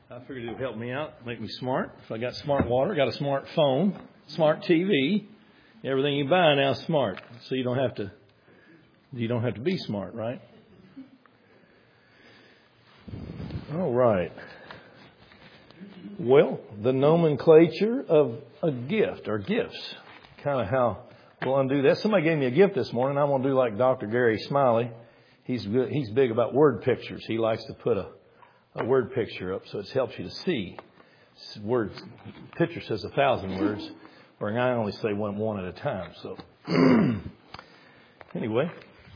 I figured it would help me out, make me smart. If I got smart water, got a smart phone, smart TV, everything you buy now is smart. So you don't have to be smart, right? All right. Well, the nomenclature of a gift or gifts, kind of how we'll undo that. Somebody gave me a gift this morning. I'm going to do like Dr. Gary Smiley. He's big about word pictures. He likes to put a word picture up so it helps you to see. Words, picture says 1,000 words, where I only say one at a time. So anyway,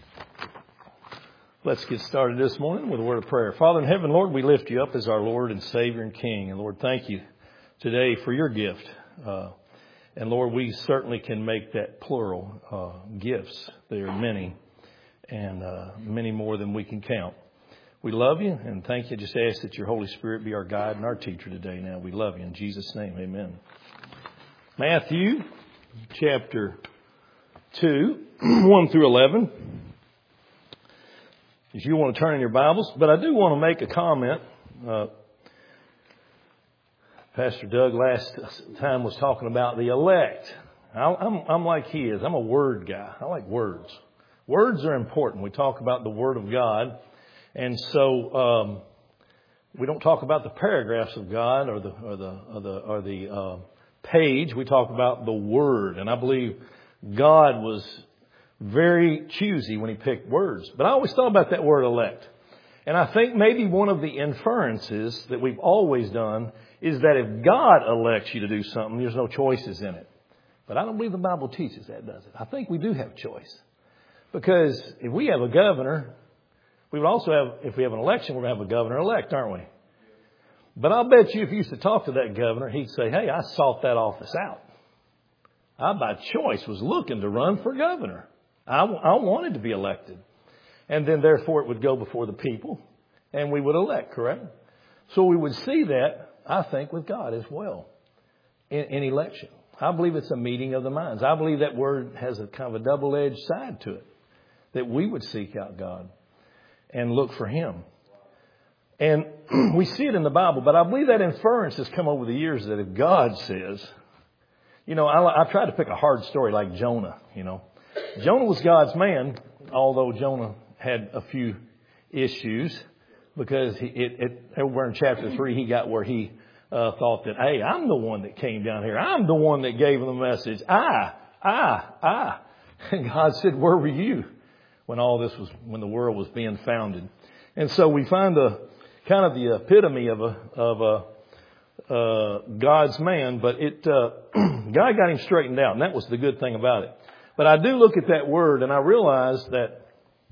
let's get started this morning with a word of prayer. Father in heaven, Lord, we lift you up as our Lord and Savior and King. And Lord, thank you today for your gift. And Lord, we certainly can make that plural gifts. There are many, and many more than we can count. We love you and thank you. Just ask that your Holy Spirit be our guide and our teacher today. Now we love you in Jesus' name. Amen. Matthew chapter 2, 1 through 11. If you want to turn in your Bibles, but I do want to make a comment. Pastor Doug last time was talking about the elect. I'm like he is. I'm a word guy. I like words. Words are important. We talk about the Word of God. And so we don't talk about the paragraphs of God or the page. We talk about the Word. And I believe God was very choosy when He picked words. But I always thought about that word elect. And I think maybe one of the inferences that we've always done is that if God elects you to do something, there's no choices in it. But I don't believe the Bible teaches that, does it? I think we do have choice. Because if we have a governor, we would also have, if we have an election, we're going to have a governor-elect, aren't we? But I'll bet you if you used to talk to that governor, he'd say, hey, I sought that office out. I, by choice, was looking to run for governor. I wanted to be elected. And then, therefore, it would go before the people, and we would elect, correct? So we would see that, I think, with God as well in election. I believe it's a meeting of the minds. I believe that word has a kind of a double-edged side to it, that we would seek out God and look for Him. And we see it in the Bible, but I believe that inference has come over the years that if God says, I try to pick a hard story like Jonah, Jonah was God's man, although Jonah had a few issues because over in chapter 3, he got where he thought that, hey, I'm the one that came down here. I'm the one that gave him the message. And God said, where were you when when the world was being founded? And so we find the kind of the epitome of God's man, but God got him straightened out, and that was the good thing about it. But I do look at that word, and I realize that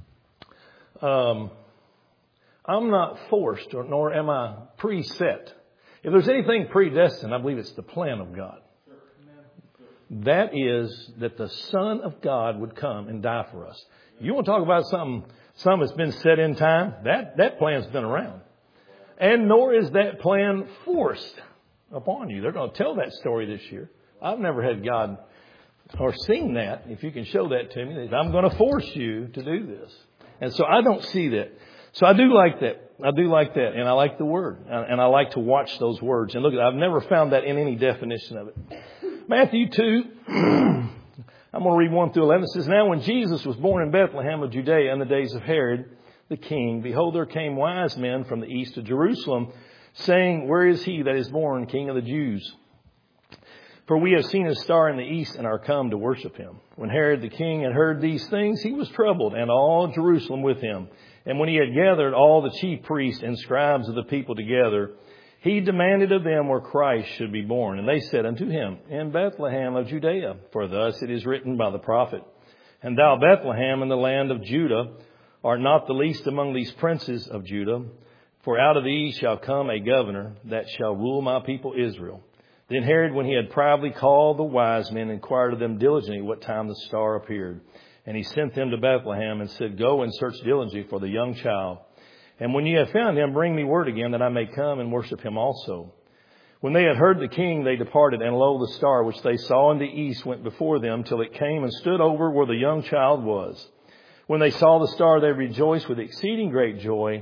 I'm not forced, nor am I preset. If there's anything predestined, I believe it's the plan of God. That is that the Son of God would come and die for us. You want to talk about something that's been set in time? That plan's been around. And nor is that plan forced upon you. They're going to tell that story this year. I've never had God or seen that. If you can show that to me, I'm going to force you to do this. And so I don't see that. So I do like that. And I like the word. And I like to watch those words. And look, I've never found that in any definition of it. Matthew 2, I'm going to read 1 through 11. It says, now when Jesus was born in Bethlehem of Judea in the days of Herod the king, behold, there came wise men from the east of Jerusalem, saying, where is he that is born King of the Jews? For we have seen his star in the east and are come to worship him. When Herod the king had heard these things, he was troubled, and all Jerusalem with him. And when he had gathered all the chief priests and scribes of the people together, he demanded of them where Christ should be born. And they said unto him, in Bethlehem of Judea, for thus it is written by the prophet, and thou, Bethlehem, in the land of Judah, art not the least among these princes of Judah, for out of these shall come a governor that shall rule my people Israel. Then Herod, when he had privately called the wise men, inquired of them diligently what time the star appeared. And he sent them to Bethlehem and said, go and search diligently for the young child. And when you have found him, bring me word again that I may come and worship him also. When they had heard the king, they departed, and lo, the star which they saw in the east went before them till it came and stood over where the young child was. When they saw the star, they rejoiced with exceeding great joy.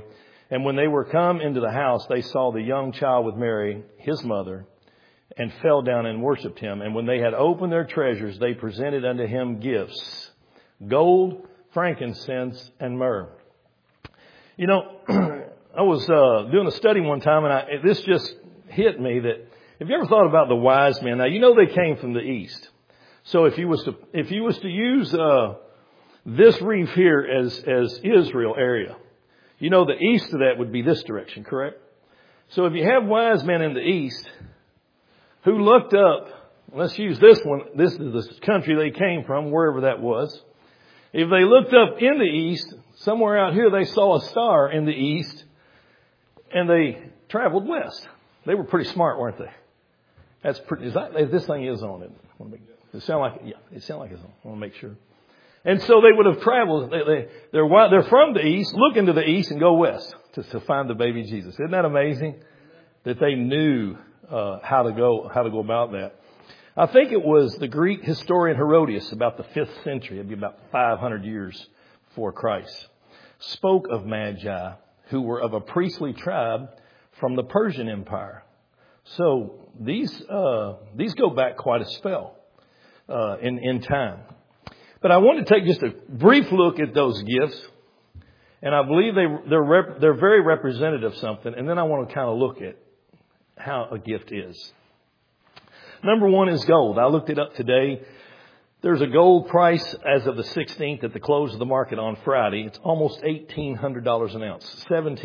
And when they were come into the house, they saw the young child with Mary, his mother, and fell down and worshipped him. And when they had opened their treasures, they presented unto him gifts, gold, frankincense, and myrrh. You know, I was doing a study one time, and this just hit me that, have you ever thought about the wise men? Now, you know they came from the east. So if you was to use this reef here as Israel area, you know the east of that would be this direction, correct? So if you have wise men in the east who looked up, let's use this one, this is the country they came from, wherever that was. If they looked up in the east, somewhere out here they saw a star in the east, and they traveled west. They were pretty smart, weren't they? That's pretty. This thing is on it. It sound like it's on. I want to make sure. And so they would have traveled. They're from the east, look into the east, and go west to find the baby Jesus. Isn't that amazing? That they knew how to go about that. I think it was the Greek historian Herodotus, about the 5th century, it'd be about 500 years before Christ, spoke of magi who were of a priestly tribe from the Persian Empire. So these go back quite a spell in time. But I want to take just a brief look at those gifts, and I believe they're very representative of something. And then I want to kind of look at how a gift is. Number one is gold. I looked it up today. There's a gold price as of the 16th at the close of the market on Friday. It's almost $1,800 an ounce,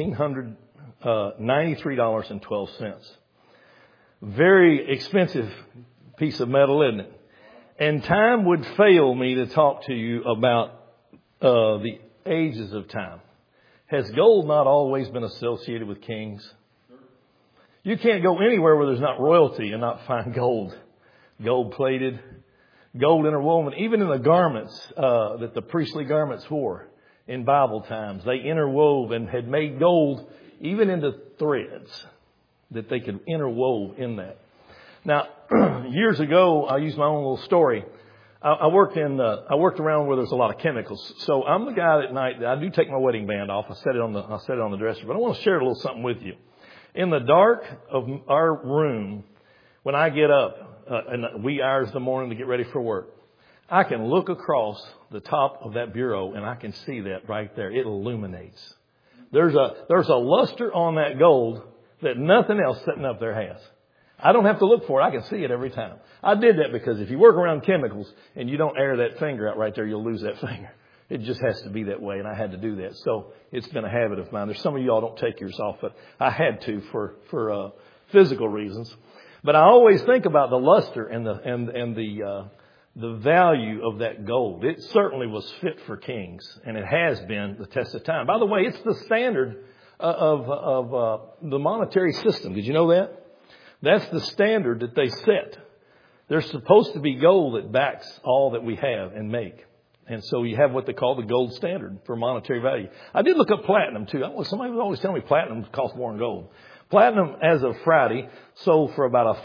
$1,793.12. Very expensive piece of metal, isn't it? And time would fail me to talk to you about the ages of time. Has gold not always been associated with kings? You can't go anywhere where there's not royalty and not find gold. Gold plated, gold interwoven. Even in the garments that the priestly garments wore in Bible times, they interwove and had made gold even into threads that they could interwove in that. Now, years ago, I used my own little story. I worked around where there's a lot of chemicals. So I'm the guy that at night, I do take my wedding band off. I set it on the dresser, but I want to share a little something with you. In the dark of our room, when I get up, and wee hours in the morning to get ready for work, I can look across the top of that bureau and I can see that right there. It illuminates. There's a luster on that gold that nothing else sitting up there has. I don't have to look for it. I can see it every time. I did that because if you work around chemicals and you don't air that finger out right there, you'll lose that finger. It just has to be that way, and I had to do that. So it's been a habit of mine. There's some of y'all don't take yours off, but I had to for physical reasons. But I always think about the luster and the value of that gold. It certainly was fit for kings, and it has been the test of time. By the way, it's the standard of the monetary system. Did you know that? That's the standard that they set. There's supposed to be gold that backs all that we have and make. And so you have what they call the gold standard for monetary value. I did look up platinum too. Somebody was always telling me platinum costs more than gold. Platinum, as of Friday, sold for about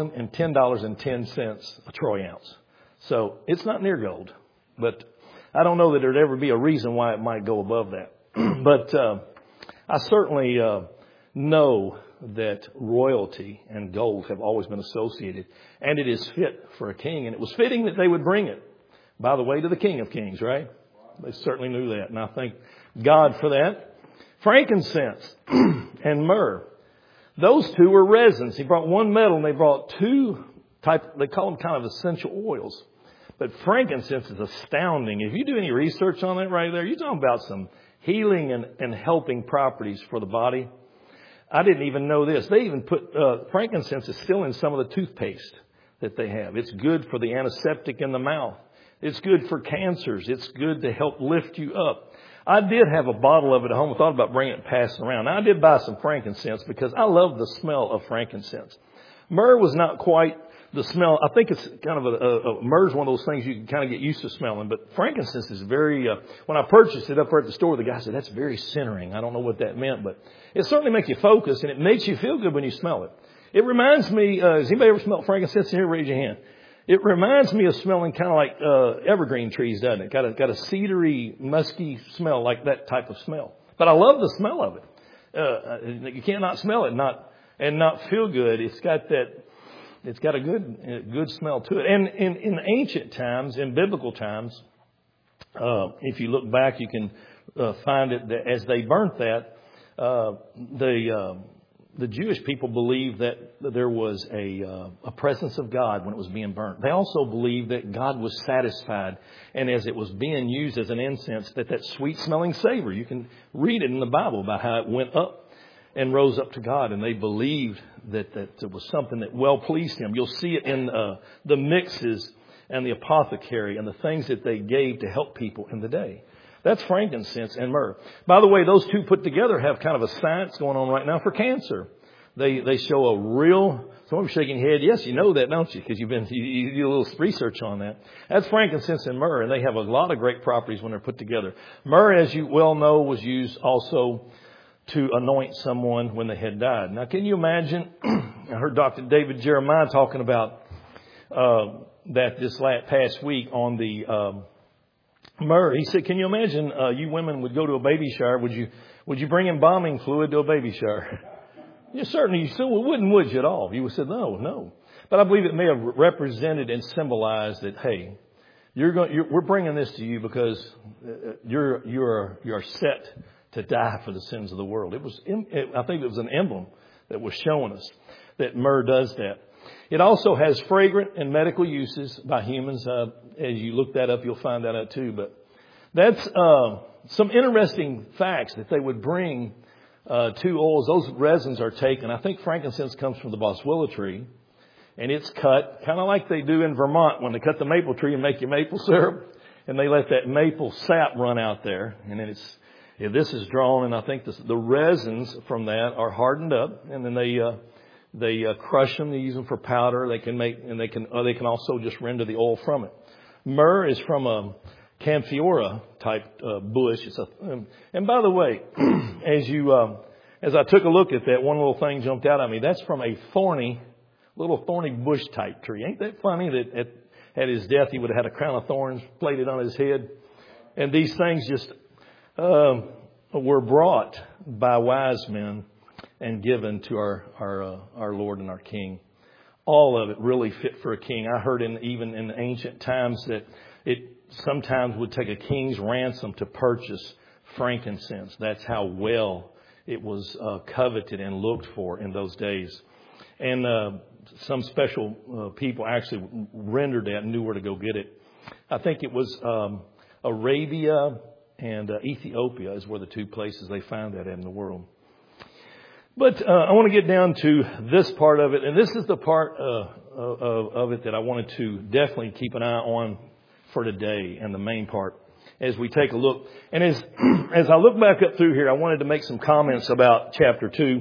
$1,010.10 a troy ounce. So it's not near gold. But I don't know that there'd ever be a reason why it might go above that. But I certainly know that royalty and gold have always been associated. And it is fit for a king. And it was fitting that they would bring it, by the way, to the King of Kings, right? They certainly knew that. And I thank God for that. Frankincense and myrrh. Those two were resins. He brought one metal and they brought two they call them kind of essential oils. But frankincense is astounding. If you do any research on that right there, you're talking about some healing and helping properties for the body. I didn't even know this. They even put frankincense is still in some of the toothpaste that they have. It's good for the antiseptic in the mouth. It's good for cancers. It's good to help lift you up. I did have a bottle of it at home. I thought about bringing it and passing around. Now, I did buy some frankincense because I love the smell of frankincense. Myrrh was not quite the smell. I think it's kind of myrrh is one of those things you can kind of get used to smelling. But frankincense is very, when I purchased it up there at the store, the guy said, that's very centering. I don't know what that meant, but it certainly makes you focus and it makes you feel good when you smell it. It reminds me, has anybody ever smelled frankincense here? Raise your hand. It reminds me of smelling kind of like evergreen trees, doesn't it? Got a cedary, musky smell, like that type of smell. But I love the smell of it. You cannot smell it and not feel good. It's got a good smell to it. And in ancient times, in biblical times, if you look back, you can find it that as they burnt that, the Jewish people believed that there was a presence of God when it was being burnt. They also believed that God was satisfied, and as it was being used as an incense, that sweet smelling savor. You can read it in the Bible about how it went up and rose up to God, and they believed that it was something that well pleased Him. You'll see it in the mixes and the apothecary and the things that they gave to help people in the day. That's frankincense and myrrh. By the way, those two put together have kind of a science going on right now for cancer. They show a real. Some of you are shaking your head. Yes, you know that, don't you? Because you do a little research on that. That's frankincense and myrrh, and they have a lot of great properties when they're put together. Myrrh, as you well know, was used also to anoint someone when they had died. Now, can you imagine? I heard Dr. David Jeremiah talking about that this past week on the myrrh. He said, "Can you imagine you women would go to a baby shower? Would you bring embalming fluid to a baby shower?" You certainly you still wouldn't, would you at all? You would say no. But I believe it may have represented and symbolized that, hey, we're bringing this to you because you're set to die for the sins of the world. I think it was an emblem that was showing us that myrrh does that. It also has fragrant and medical uses by humans. As you look that up, you'll find that out too. But that's some interesting facts that they would bring to oils. Those resins are taken. I think frankincense comes from the boswellia tree, and it's cut kind of like they do in Vermont when they cut the maple tree and make your maple syrup, and they let that maple sap run out there, and then this is drawn, and I think the resins from that are hardened up, and then they crush them. They use them for powder. They can also just render the oil from it. Myrrh is from a Camphora type bush. And by the way, as I took a look at that, one little thing jumped out at me. That's from a little thorny bush type tree. Ain't that funny that at his death he would have had a crown of thorns plated on his head? And these things just were brought by wise men and given to our Lord and our King. All of it really fit for a king. I heard even in ancient times that it sometimes would take a king's ransom to purchase frankincense. That's how well it was coveted and looked for in those days. And some special people actually rendered that and knew where to go get it. I think it was Arabia and Ethiopia is where the two places they found that in the world. But I want to get down to this part of it, and this is the part of it that I wanted to definitely keep an eye on for today, and the main part as we take a look. And as I look back up through here, I wanted to make some comments about chapter 2.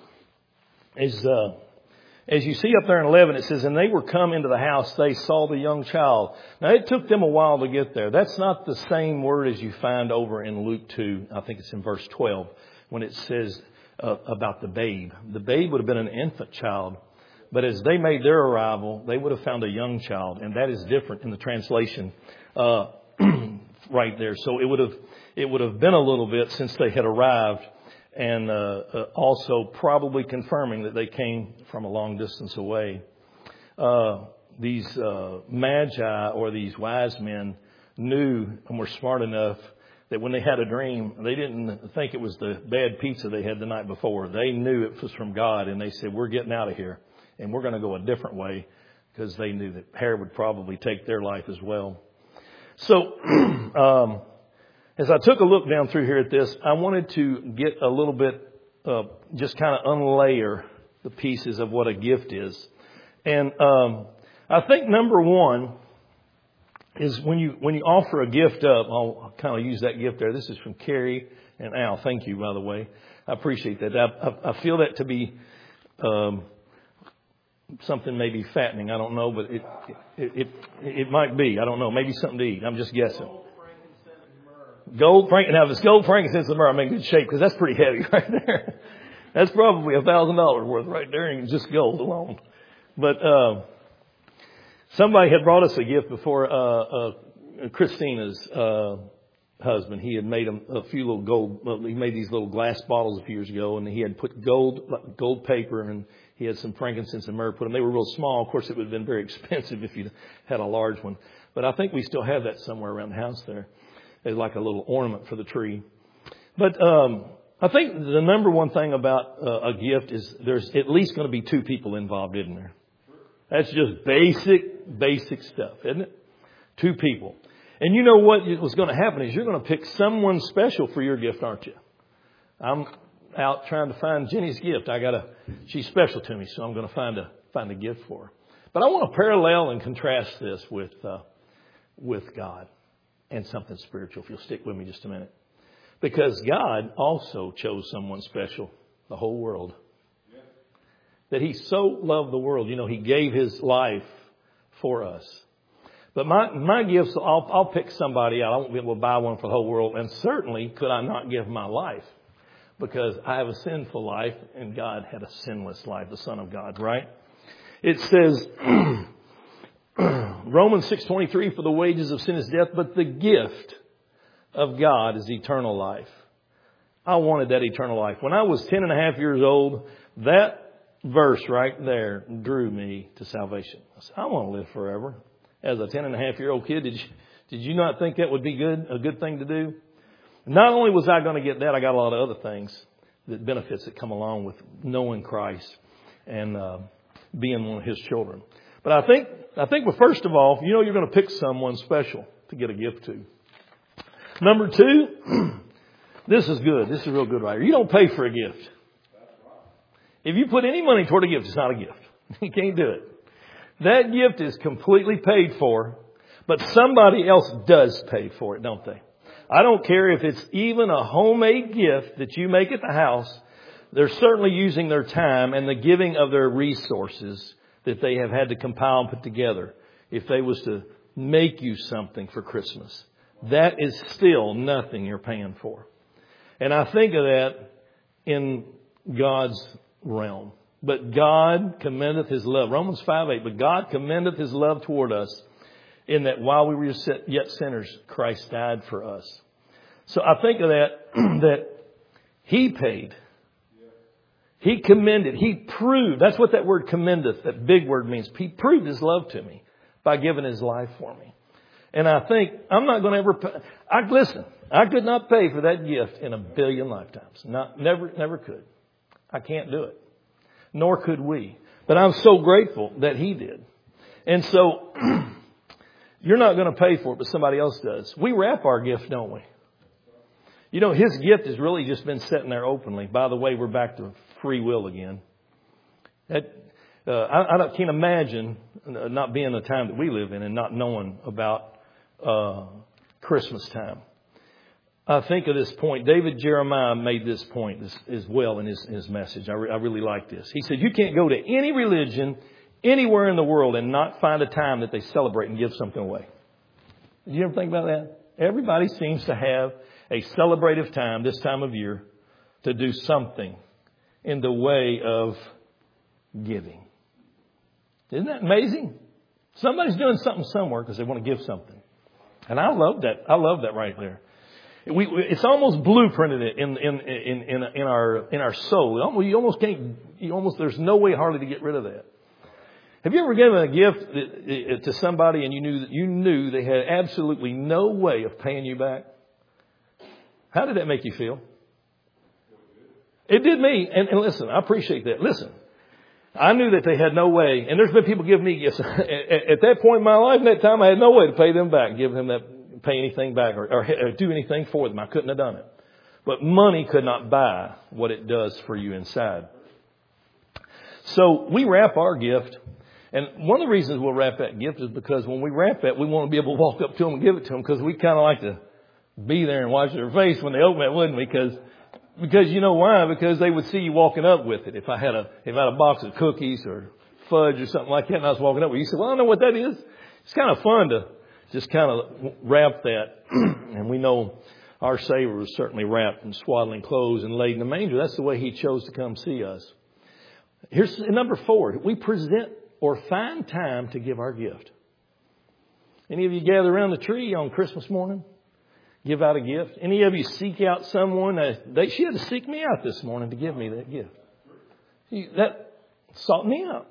As you see up there in 11, it says, "And they were come into the house, they saw the young child." Now, it took them a while to get there. That's not the same word as you find over in Luke 2. I think it's in verse 12 when it says about the babe. The babe would have been an infant child, but as they made their arrival, they would have found a young child, and that is different in the translation right there. So it would have been a little bit since they had arrived, and also probably confirming that they came from a long distance away. These magi or these wise men knew and were smart enough that when they had a dream, they didn't think it was the bad pizza they had the night before. They knew it was from God, and they said, "We're getting out of here, and we're going to go a different way," because they knew that Herod would probably take their life as well. So as I took a look down through here at this, I wanted to get a little bit, just kind of unlayer the pieces of what a gift is. And I think number one is when you offer a gift up, I'll kind of use that gift there. This is from Carrie and Al. Thank you, by the way. I appreciate that. I feel that to be something maybe fattening. I don't know, but it might be. I don't know. Maybe something to eat. I'm just guessing. Gold, now if it's gold, frankincense, and myrrh, I'm in good shape because that's pretty heavy right there. That's probably $1,000 worth right there, and just gold alone. But somebody had brought us a gift before. Christina's husband, he had made a few little gold, he made these little glass bottles a few years ago, and he had put gold paper, and he had some frankincense and myrrh put them. They were real small. Of course, it would have been very expensive if you had a large one. But I think we still have that somewhere around the house there as like a little ornament for the tree. But I think the number one thing about a gift is there's at least going to be two people involved, isn't there? That's just basic stuff, isn't it? Two people. And you know what was going to happen is you're going to pick someone special for your gift, aren't you? I'm out trying to find Jenny's gift. She's special to me, so I'm going to find a gift for her. But I want to parallel and contrast this with God and something spiritual, if you'll stick with me just a minute. Because God also chose someone special, the whole world. Yeah. That He so loved the world. You know, He gave His life for us. But my gifts, I'll pick somebody out. I won't be able to buy one for the whole world. And certainly could I not give my life. Because I have a sinful life and God had a sinless life, the Son of God, right? It says, Romans 6:23, for the wages of sin is death, but the gift of God is eternal life. I wanted that eternal life. When I was 10 and a half years old, that verse right there drew me to salvation. I said, I want to live forever. As a 10 and a half year old kid, did you not think that would be a good thing to do? Not only was I going to get that, I got a lot of other things, the benefits that come along with knowing Christ and being one of His children. But I think, well, first of all, you know, you're going to pick someone special to get a gift to. Number two, this is good. This is real good right here. You don't pay for a gift. If you put any money toward a gift, it's not a gift. You can't do it. That gift is completely paid for, but somebody else does pay for it, don't they? I don't care if it's even a homemade gift that you make at the house. They're certainly using their time and the giving of their resources that they have had to compile and put together if they was to make you something for Christmas. That is still nothing you're paying for. And I think of that in God's realm. But God commendeth His love. Romans 5:8. But God commendeth His love toward us in that while we were yet sinners, Christ died for us. So I think of that He paid. He commended. He proved. That's what that word commendeth, that big word means. He proved His love to me by giving His life for me. And I think I'm not going to ever pay. Listen, I could not pay for that gift in a billion lifetimes. Never could. I can't do it. Nor could we. But I'm so grateful that He did. And so you're not going to pay for it, but somebody else does. We wrap our gift, don't we? You know, His gift has really just been sitting there openly. By the way, we're back to free will again. I can't imagine not being the time that we live in and not knowing about Christmas time. I think of this point. David Jeremiah made this point as well in his message. I really like this. He said, you can't go to any religion anywhere in the world and not find a time that they celebrate and give something away. Did you ever think about that? Everybody seems to have a celebrative time this time of year to do something in the way of giving. Isn't that amazing? Somebody's doing something somewhere because they want to give something. And I love that. I love that right there. It's almost blueprinted in our soul. You almost can't. There's no way hardly to get rid of that. Have you ever given a gift to somebody and you knew they had absolutely no way of paying you back? How did that make you feel? It did me. And listen, I appreciate that. Listen, I knew that they had no way. And there's been people giving me gifts. At that point in my life, at that time, I had no way to pay them back, give them that, pay anything back or do anything for them. I couldn't have done it. But money could not buy what it does for you inside. So we wrap our gift. And one of the reasons we'll wrap that gift is because when we wrap that, we want to be able to walk up to them and give it to them because we kind of like to be there and watch their face when they open it, wouldn't we? Because you know why? Because they would see you walking up with it. If I had a box of cookies or fudge or something like that and I was walking up with it, you said, well, I don't know what that is. It's kind of fun to just kind of wrap that. And we know our Savior was certainly wrapped in swaddling clothes and laid in a manger. That's the way He chose to come see us. Here's number 4. We present or find time to give our gift. Any of you gather around the tree on Christmas morning? Give out a gift? Any of you seek out someone? She had to seek me out this morning to give me that gift. That sought me out.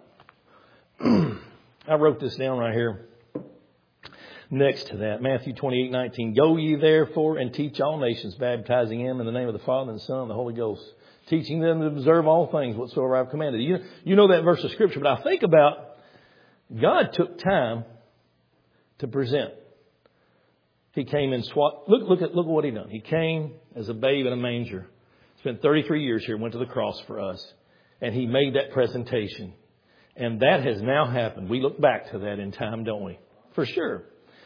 I wrote this down right here. Next to that, Matthew 28:19. Go ye therefore and teach all nations, baptizing them in the name of the Father and the Son and the Holy Ghost, teaching them to observe all things whatsoever I've commanded. You know that verse of Scripture, but I think about God took time to present. He came and look at what He done. He came as a babe in a manger. Spent 33 years here, went to the cross for us, and He made that presentation. And that has now happened. We look back to that in time, don't we? For sure.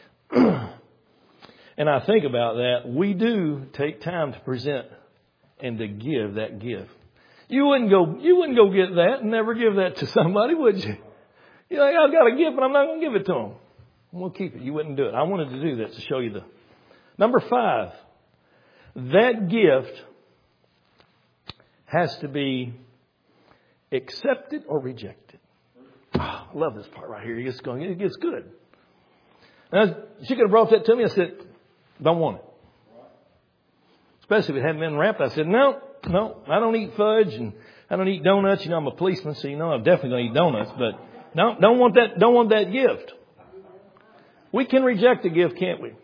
And I think about that. We do take time to present and to give that gift. You wouldn't go get that and never give that to somebody, would you? You're like, I've got a gift, but I'm not going to give it to them. We'll keep it. You wouldn't do it. I wanted to do that to show you the. Number 5. That gift has to be accepted or rejected. Oh, I love this part right here. It gets good. Now, she could have brought that to me. I said, don't want it. Especially if it hadn't been wrapped. I said, no, I don't eat fudge and I don't eat donuts. You know, I'm a policeman, so you know I'm definitely going to eat donuts. But no, don't want that gift. We can reject a gift, can't we?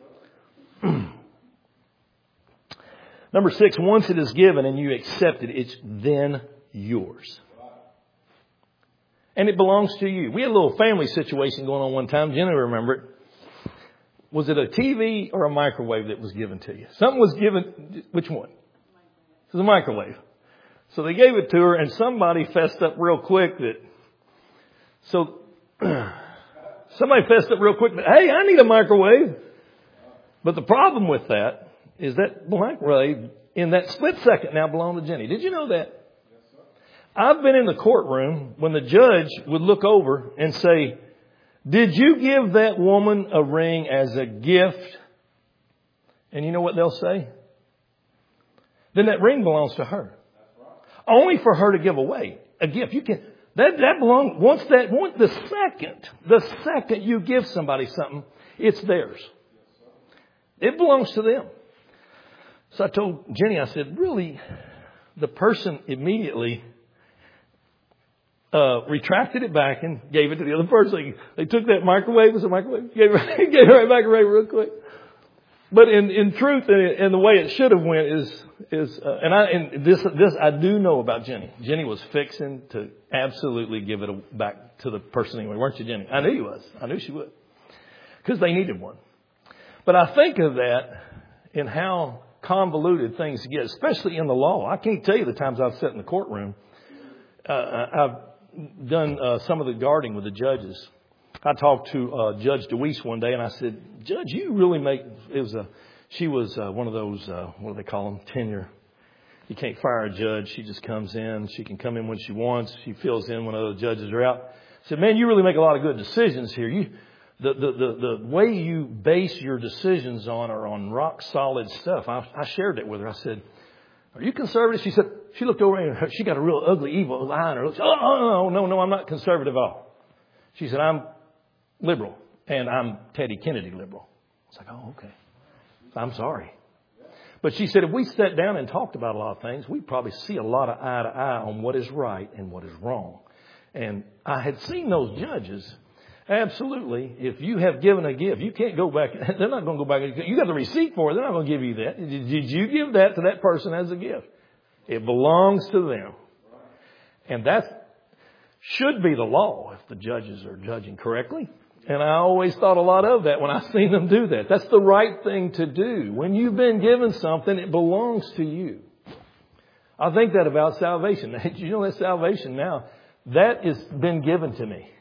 Number 6, once it is given and you accept it, it's then yours. And it belongs to you. We had a little family situation going on one time. Jenny will remember it. Was it a TV or a microwave that was given to you? Something was given. Which one? It was a microwave. So they gave it to her and somebody fessed up real quick that. So somebody fessed up real quick that, hey, I need a microwave. But the problem with that is that microwave in that split second now belonged to Jenny. Did you know that? I've been in the courtroom when the judge would look over and say, did you give that woman a ring as a gift? And you know what they'll say? Then that ring belongs to her. Only for her to give away a gift. You can, that belongs, the second you give somebody something, it's theirs. It belongs to them. So I told Jenny, I said, really, the person immediately retracted it back and gave it to the other person. They took that microwave as a microwave, gave it right back real quick. But in truth, and the way it should have went is this I do know about Jenny. Jenny was fixing to absolutely give it back to the person anyway, weren't you, Jenny? I knew you was. I knew she would, because they needed one. But I think of that in how convoluted things get, especially in the law. I can't tell you the times I've sat in the courtroom. I've done some of the guarding with the judges. I talked to Judge DeWeese one day and I said, Judge, you really make, she was one of those, what do they call them? Tenure. You can't fire a judge. She just comes in. She can come in when she wants. She fills in when other judges are out. I said, man, you really make a lot of good decisions here. The way you base your decisions on are on rock solid stuff. I shared that with her. I said, are you conservative? She said, she looked over and she got a real ugly, evil eye on her. Oh, no, I'm not conservative at all. She said, I'm liberal and I'm Teddy Kennedy liberal. I was like, oh, okay. I'm sorry. But she said, if we sat down and talked about a lot of things, we'd probably see a lot of eye to eye on what is right and what is wrong. And I had seen those judges. Absolutely. If you have given a gift, you can't go back. They're not going to go back. You got the receipt for it. They're not going to give you that. Did you give that to that person as a gift? It belongs to them. And that should be the law if the judges are judging correctly. And I always thought a lot of that when I seen them do that. That's the right thing to do. When you've been given something, it belongs to you. I think that about salvation. You know that salvation now, that has been given to me.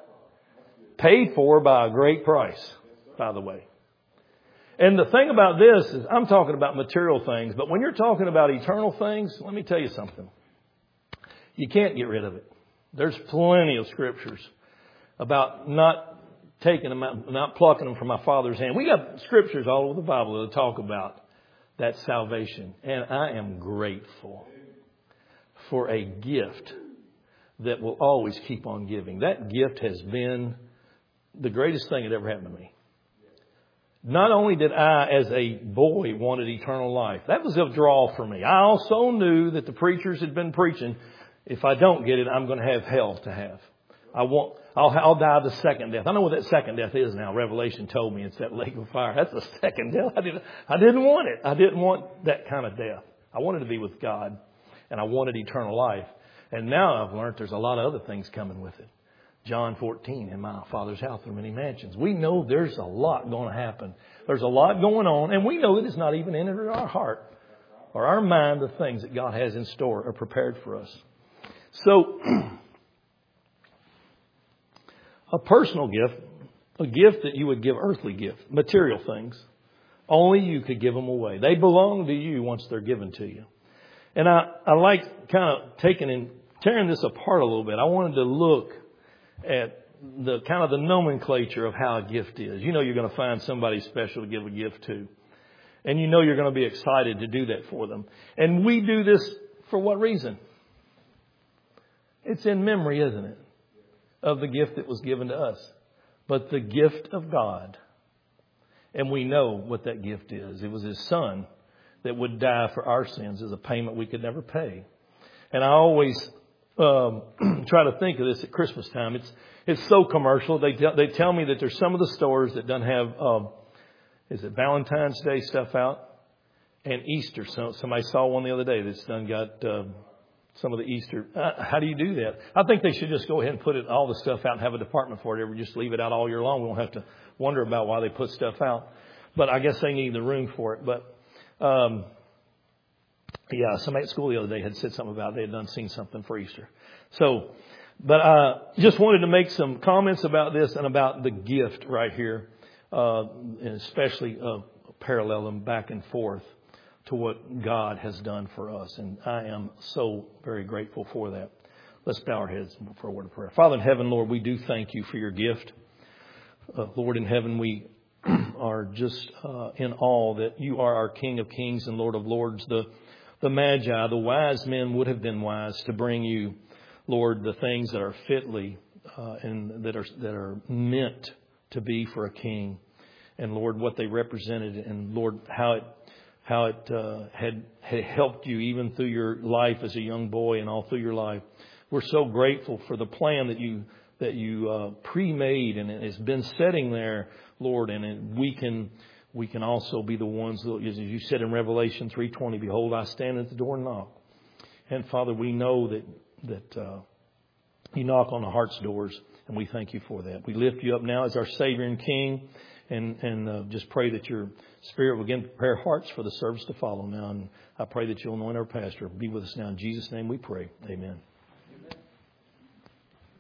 Paid for by a great price, by the way. And the thing about this is I'm talking about material things, but when you're talking about eternal things, let me tell you something. You can't get rid of it. There's plenty of scriptures about not taking them out, not plucking them from my Father's hand. We got scriptures all over the Bible that talk about that salvation. And I am grateful for a gift that will always keep on giving. That gift has been the greatest thing that ever happened to me. not only did I, as a boy, wanted eternal life. That was a draw for me. I also knew that the preachers had been preaching, if I don't get it, I'm going to have hell to have. I'll die the second death. I know what that second death is now. Revelation told me it's that lake of fire. That's the second death. I didn't want it. I didn't want that kind of death. I wanted to be with God, and I wanted eternal life. And now I've learned there's a lot of other things coming with it. John 14, in my Father's house there are many mansions. We know there's a lot going to happen. There's a lot going on, and we know that it's not even entered our heart or our mind the things that God has in store or prepared for us. So, a personal gift, a gift that you would give earthly gift, material things, only you could give them away. They belong to you once they're given to you. And I like kind of tearing this apart a little bit. I wanted to look at the kind of the nomenclature of how a gift is. You know you're going to find somebody special to give a gift to. And you know you're going to be excited to do that for them. And we do this for what reason? It's in memory, isn't it, of the gift that was given to us. But the gift of God. And we know what that gift is. It was His Son that would die for our sins as a payment we could never pay. And I always try to think of this at Christmas time. It's so commercial. They tell me that there's some of the stores that don't have is it Valentine's Day stuff out and Easter. So somebody saw one the other day that's done got some of the Easter. How do you do that? I think they should just go ahead and put all the stuff out and have a department for it. Or just leave it out all year long. We won't have to wonder about why they put stuff out. But I guess they need the room for it. But yeah, somebody at school the other day had said something about they had seen something for Easter. So, but I just wanted to make some comments about this and about the gift right here, and especially parallel them back and forth to what God has done for us. And I am so very grateful for that. Let's bow our heads for a word of prayer. Father in heaven, Lord, we do thank you for your gift. Lord in heaven, we are just in awe that you are our King of Kings and Lord of Lords. The Magi, the wise men would have been wise to bring you, Lord, the things that are fitly and that are meant to be for a king. And Lord, what they represented, and Lord, how it had helped you even through your life as a young boy and all through your life. We're so grateful for the plan that you pre-made, and it has been setting there, Lord, and we can also be the ones that, as you said in Revelation 3:20, behold, I stand at the door and knock. And Father, we know that you knock on the heart's doors, and we thank you for that. We lift you up now as our Savior and King, and just pray that your Spirit will begin to prepare hearts for the service to follow now. And I pray that you'll anoint our pastor. Be with us now. In Jesus' name we pray. Amen.